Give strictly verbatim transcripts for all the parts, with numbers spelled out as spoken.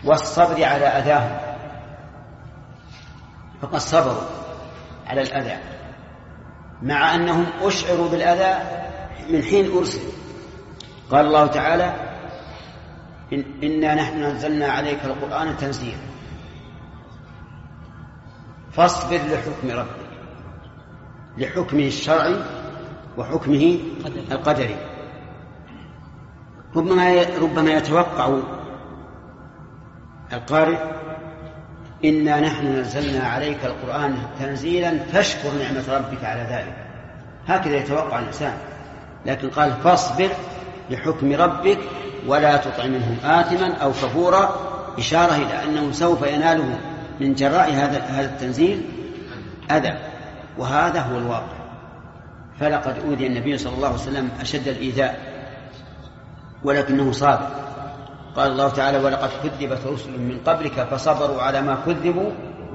والصبر على أذاهم، فقد صبروا على الأذى مع أنهم أشعروا بالأذى من حين أرسل. قال الله تعالى: إن إنا نحن نزلنا عليك القرآن تنزيلا فاصبر لحكم ربك، لحكمه الشرعي وحكمه القدري. ربما ربما يتوقع القارئ: إنا نحن نزلنا عليك القرآن تنزيلا فاشكر نعمة ربك على ذلك، هكذا يتوقع الإنسان. لكن قال: فاصبر لحكم ربك ولا تطع منهم آثما أو كفورا، إشارة إلى أنه سوف يناله من جراء هذا هذا التنزيل أذى، وهذا هو الواقع. فلقد أوذي النبي صلى الله عليه وسلم أشد الإيذاء ولكنه صابر. قال الله تعالى: ولقد كذبت رسل من قبلك فصبروا على ما كذبوا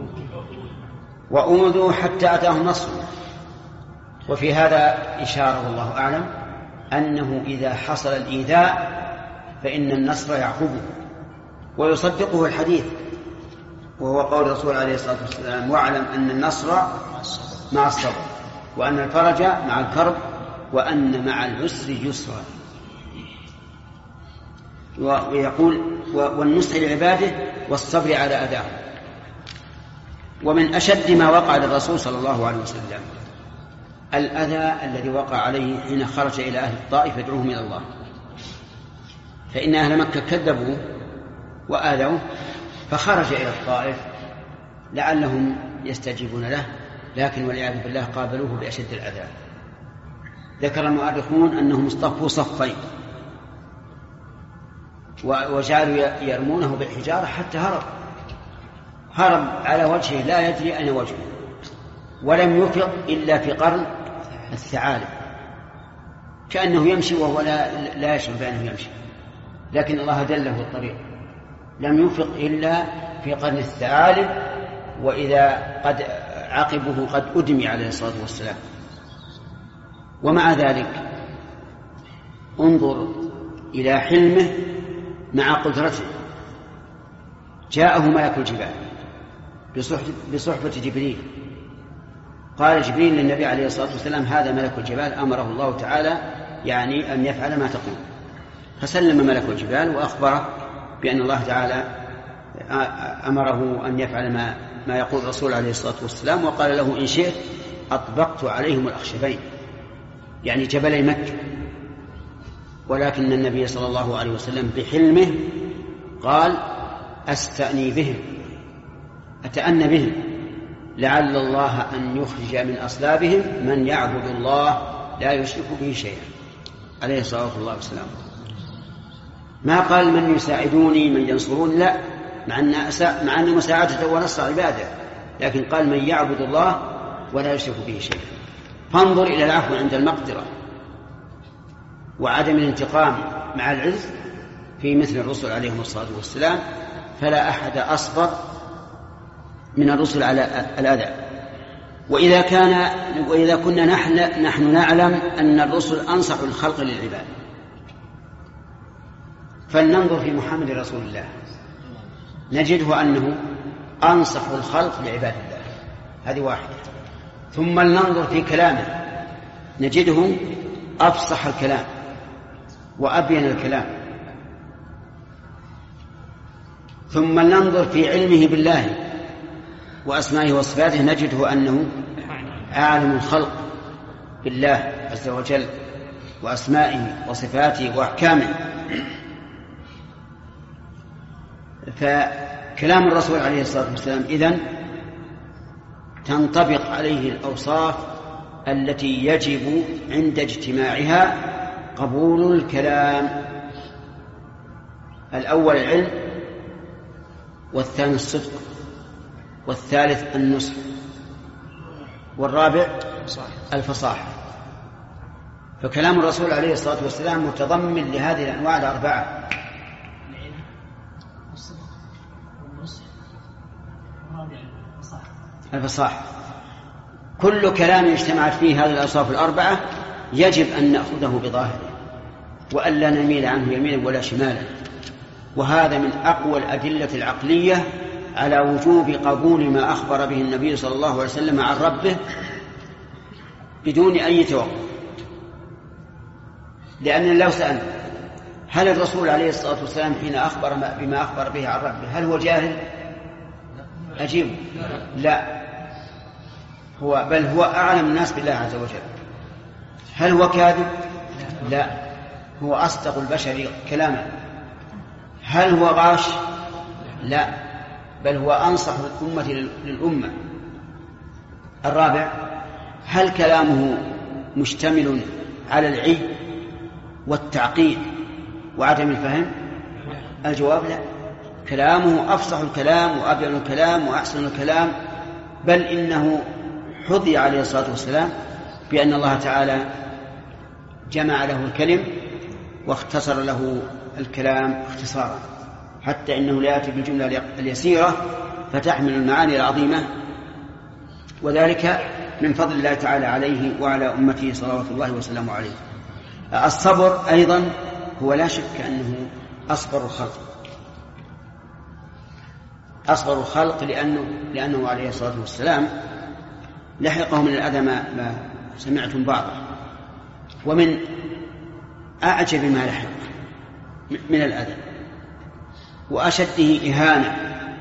وأوذوا حتى أتاهم نصرنا. وفي هذا إشارة والله أعلم أنه إذا حصل الإيذاء فإن النصر يعقبه، ويصدقه الحديث، وهو قول الرسول عليه الصلاة والسلام: واعلم أن النصر مع الصبر، وأن الفرج مع الكرب، وأن مع العسر يسرا. ويقول: والنصح لعباده والصبر على أذاهم. ومن أشد ما وقع للرسول صلى الله عليه وسلم الأذى الذي وقع عليه حين خرج إلى أهل الطائف يدعوهم إلى الله، فإن أهل مكة كذبوه وآذوه، فخرج إلى الطائف لعلهم يستجيبون له، لكن والعياذ بالله قابلوه بأشد العذاب. ذكر المؤرخون أنهم اصطفوا صفين وجعلوا يرمونه بالحجارة حتى هرب هرب على وجهه لا يدري أين وجهه، ولم يفق إلا في قرن الثعالب، كأنه يمشي وهو لا, لا يشعر بأنه يمشي، لكن الله دله الطريق. لم يفق إلا في قرن الثعالب، وإذا قد عقبه قد أدمي عليه الصلاة والسلام. ومع ذلك انظر إلى حلمه مع قدرته. جاءه ملك الجبال بصحبة جبريل، قال جبريل للنبي عليه الصلاة والسلام: هذا ملك الجبال أمره الله تعالى يعني أن يفعل ما تقول. فسلم ملك الجبال وأخبره بأن الله تعالى أمره أن يفعل ما, ما يقول الرسول عليه الصلاة والسلام، وقال له: إن شئت أطبقت عليهم الأخشبين، يعني جبلي مكة. ولكن النبي صلى الله عليه وسلم بحلمه قال: أستأني بهم، أتأنى بهم، لعل الله أن يخرج من أصلابهم من يعبد الله لا يشرك به شيئا، عليه الصلاة والسلام. ما قال من يساعدوني من ينصرون، لا، مع أن, مع أن مساعدته ونصر عباده، لكن قال من يعبد الله ولا يشرك به شيئا. فانظر إلى العفو عند المقدرة وعدم الانتقام مع العز في مثل الرسل عليهم الصلاة والسلام، فلا أحد أصبر من الرسل على الأذى. وإذا كان وإذا كنا نحن, نحن نعلم أن الرسل أنصح الخلق للعباد، فلننظر في محمد رسول الله نجده أنه أنصح الخلق لعباد الله، هذه واحدة. ثم لننظر في كلامه نجده أفصح الكلام وأبين الكلام. ثم ننظر في علمه بالله وأسمائه وصفاته نجده أنه عالم الخلق بالله عز وجل وأسمائه وصفاته وأحكامه. فكلام الرسول عليه الصلاة والسلام إذن تنطبق عليه الأوصاف التي يجب عند اجتماعها قبول الكلام. الأول العلم، والثاني الصدق، والثالث النصح، والرابع الفصاحة. فكلام الرسول عليه الصلاة والسلام متضمن لهذه الأنواع الأربعة: الفصاحة. كل كلام اجتمعت فيه هذه الأوصاف الأربعة يجب أن نأخذه بظاهره، وأن لا نميل عنه يمينا ولا شمالا، وهذا من أقوى الأدلة العقلية على وجوب قبول ما أخبر به النبي صلى الله عليه وسلم عن ربه بدون أي توقف. لأن لو سألنا هل الرسول عليه الصلاة والسلام حين أخبر بما أخبر به عن ربه هل هو جاهل؟ أجيب لا، هو بل هو أعلم الناس بالله عز وجل. هل هو كاذب؟ لا، هو أصدق البشر كلاما. هل هو غاش؟ لا، بل هو أنصح الأمة للأمة. الرابع، هل كلامه مشتمل على العي والتعقيد وعدم الفهم؟ الجواب لا، كلامه أفصح الكلام وأبين الكلام وأحسن الكلام، بل إنه حظي عليه الصلاة والسلام بأن الله تعالى جمع له الكلم واختصر له الكلام اختصارا، حتى إنه لا يأتي بالجملة اليسيرة فتحمل المعاني العظيمة، وذلك من فضل الله تعالى عليه وعلى أمته صلوات الله وسلامه عليه. الصبر أيضا هو لا شك أنه أصبر الخلق، أصبر الخلق لأنه, لأنه عليه الصلاة والسلام لحقه من الأذى ما سمعتم بعضه. ومن أعجب ما لحق من الأذى وأشده إهانة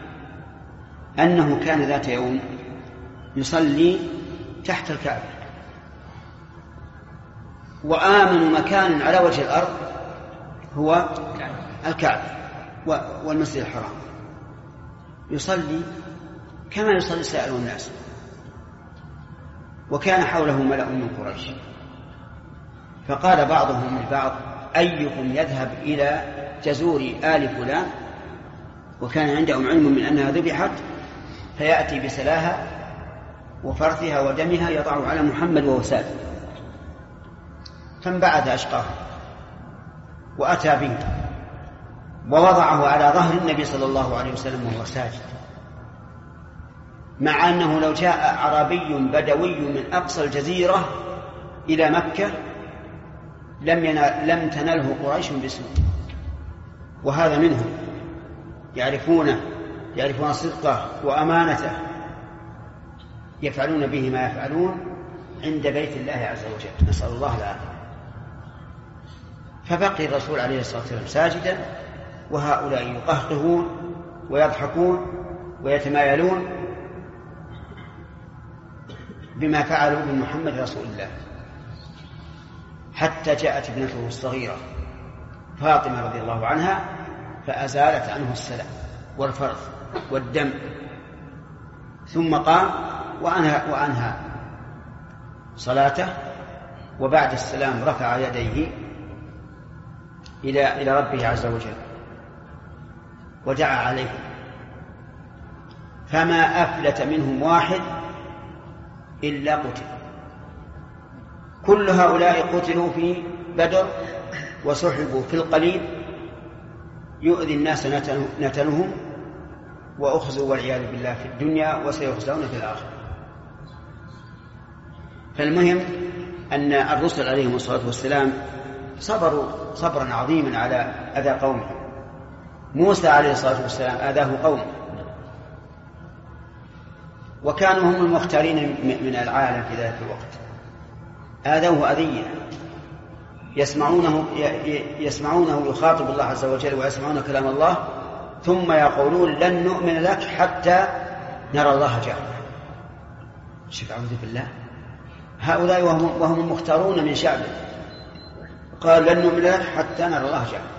أنه كان ذات يوم يصلي تحت الكعبة، وآمن مكان على وجه الأرض هو الكعبة والمسجد الحرام، يصلي كما يصلي سائر الناس، وكان حوله ملأ من قريش. فقال بعضهم لبعض: أيكم يذهب إلى جزور آل فلان، وكان عندهم علم من أنها ذبحت، فيأتي بسلاها وفرثها ودمها يضع على محمد وهو ساجد. فانبعث أشقاه وأتى به ووضعه على ظهر النبي صلى الله عليه وسلم وهو ساجد، مع أنه لو جاء أعرابي بدوي من أقصى الجزيرة إلى مكة لم, لم تنله قريش بسوء. وهذا منهم، يعرفونه يعرفون صدقه وأمانته، يفعلون به ما يفعلون عند بيت الله عز وجل، نسأل الله العافية. فبقي الرسول عليه الصلاة والسلام ساجدا، وهؤلاء يقهقهون ويضحكون ويتمايلون بما فعلوا بمحمد رسول الله، حتى جاءت ابنته الصغيرة فاطمة رضي الله عنها فأزالت عنه السلام والفرث والدم، ثم قام وأنهى, وأنهى صلاته، وبعد السلام رفع يديه إلى إلى ربه عز وجل ودعا عليه، فما أفلت منهم واحد إلا قتل. كل هؤلاء قتلوا في بدر وسحبوا في القليل يؤذي الناس نتنهم، وأخزوا والعياذ بالله في الدنيا وسيخزون في الآخرة. فالمهم أن الرسل عليهم الصلاة والسلام صبروا صبرا عظيما على أذى قومه. موسى عليه الصلاة والسلام آذاه قومه، وكانوا هم المختارين من العالم في ذلك الوقت، آذوه أذية، يسمعونه يسمعونه يخاطب الله عز وجل ويسمعون كلام الله، ثم يقولون: لن نؤمن لك حتى نرى الله جهرة. شوف، أعوذ بالله، هؤلاء وهم, وهم المختارون من شعبه، قال: لن نؤمن لك حتى نرى الله جهرة.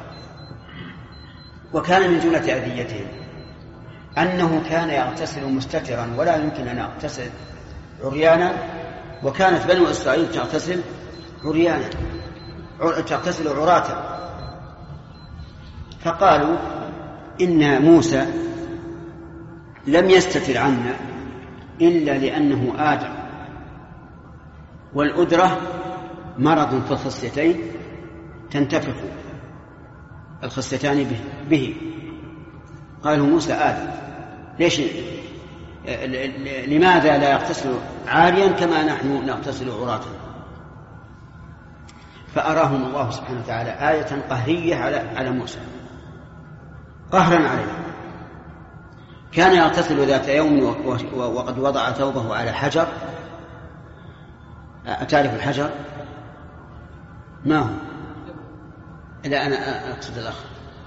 وكان من جملة أذيتهم أنه كان يغتسل مستترا ولا يمكن أن يغتسل عريانا، وكانت بنو إسرائيل تغتسل عريانا تغتسل عراتا. فقالوا: إن موسى لم يستتر عنا إلا لأنه آدم، والأدرة مرض في الخصيتين تنتفخ الخصيتان به, به. قالوا: موسى آدم، ليش لماذا لا يغتسل عاريا كما نحن نغتسل عراتا؟ فأراهم الله سبحانه وتعالى آية قهرية على على موسى، قهرا عليه. كان يغتسل ذات يوم وقد وضع ثوبه على حجر. أتعرف الحجر؟ ما هو؟ لا أنا أقصد الآخر.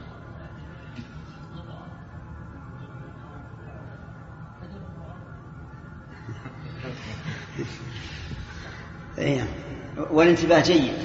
والانتباه جيد.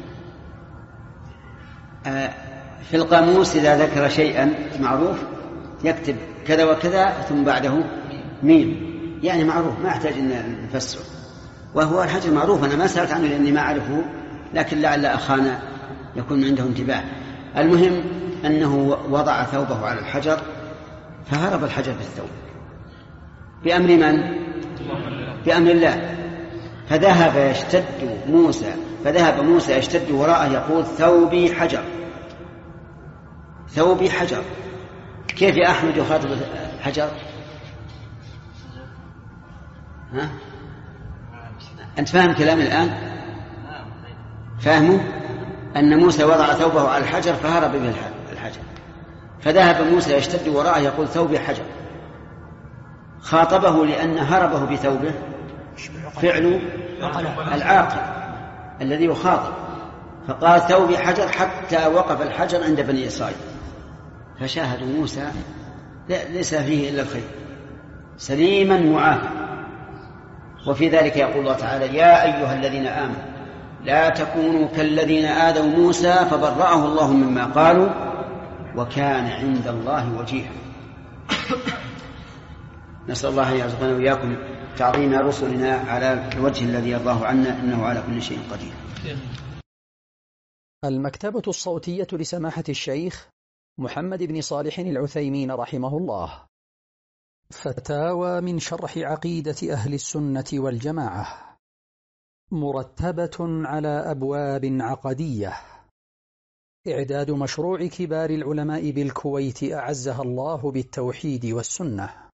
في القاموس إذا ذكر شيئا معروف يكتب كذا وكذا ثم بعده ميم، يعني معروف ما يحتاج أن نفسره. وهو الحجر معروف، أنا ما سألت عنه لأني ما أعرفه، لكن لعل أخانا يكون عنده انتباه. المهم أنه وضع ثوبه على الحجر فهرب الحجر بالثوب بأمر من؟ بأمر الله. فذهب يشتد موسى فذهب موسى يشتد وراءه يقول ثوبي حجر ثوبي حجر. كيف يا أحمد يخاطب الحجر؟ ها؟ أنت فاهم كلامي الآن؟ فاهمه؟ أن موسى وضع ثوبه على الحجر فهرب به الحجر، فذهب موسى يشتد وراءه يقول ثوبي حجر. خاطبه لأن هربه بثوبه فعل العاقل الذي يخاطب، فقال ثوبي حجر حتى وقف الحجر عند بني إسرائيل، فشاهدوا موسى ليس فيه إلا الخير سليما معافى. وفي ذلك يقول الله تعالى يا أيها الذين آمنوا لا تكونوا كالذين آذوا موسى فبرأه الله مما قالوا وكان عند الله وجيها. نسأل الله أن يرزقنا وإياكم تعظيم رسلنا على الوجه الذي يرضاه عنا إنه على كل شيء قدير. المكتبة الصوتية لسماحة الشيخ محمد بن صالح العثيمين رحمه الله. فتاوى من شرح عقيدة أهل السنة والجماعة، مرتبة على أبواب عقدية. إعداد مشروع كبار العلماء بالكويت أعزها الله بالتوحيد والسنة.